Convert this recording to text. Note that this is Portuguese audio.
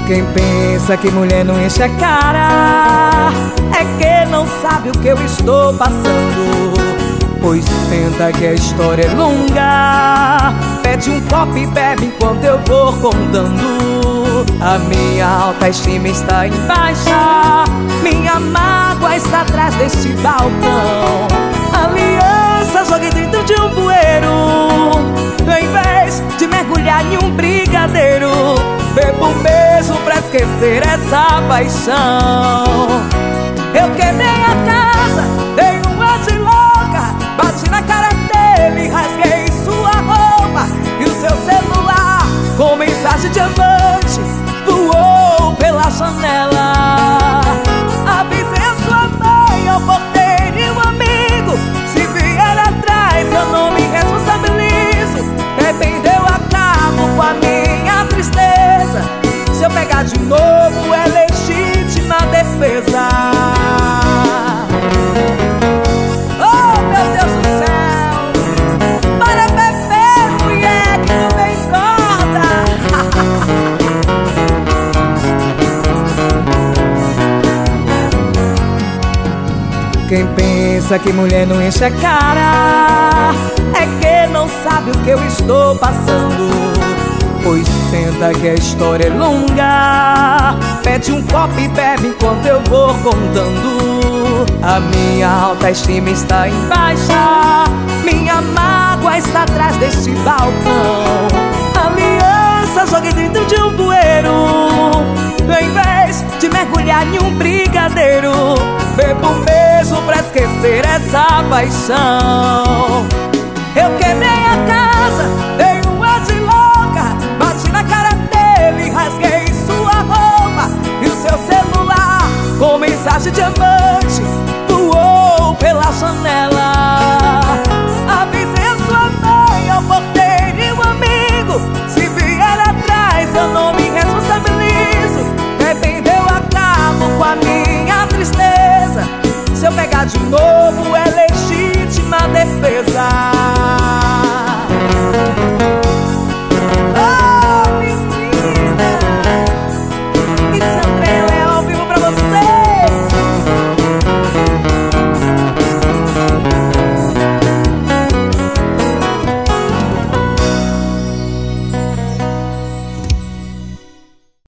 Quem pensa que mulher não enche a cara é que não sabe o que eu estou passando. Pois senta que a história é longa, pede um copo e bebe enquanto eu vou contando. A minha autoestima está em baixa, minha mágoa está atrás deste balcão. Aliança joguei dentro de um bueiro, em vez de mergulhar em um brigadeiro. Bebo mesmo pra esquecer essa paixão. Eu quebrei a casa, dei uma de louca, bati na cara dele, rasguei sua roupa. E o seu celular, com mensagem de amante, voou pela janela. Avisei a sua mãe, ao porteiro e um amigo, se vier atrás eu não me responsabilizo. Bebendo acabo com a minha tristeza, se eu pegar de novo é legítima defesa. Oh, meu Deus do céu, para beber, mulher, que não me engorda. Quem pensa que mulher não enche a cara é que não sabe o que eu estou passando. Pois senta que a história é longa, pede um copo e bebe enquanto eu vou contando. A minha autoestima está em baixa, minha mágoa está atrás deste balcão. Aliança joguei dentro de um bueiro, em vez de mergulhar em um brigadeiro. Bebo mesmo pra esquecer essa paixão. Eu quebrei a casa, dei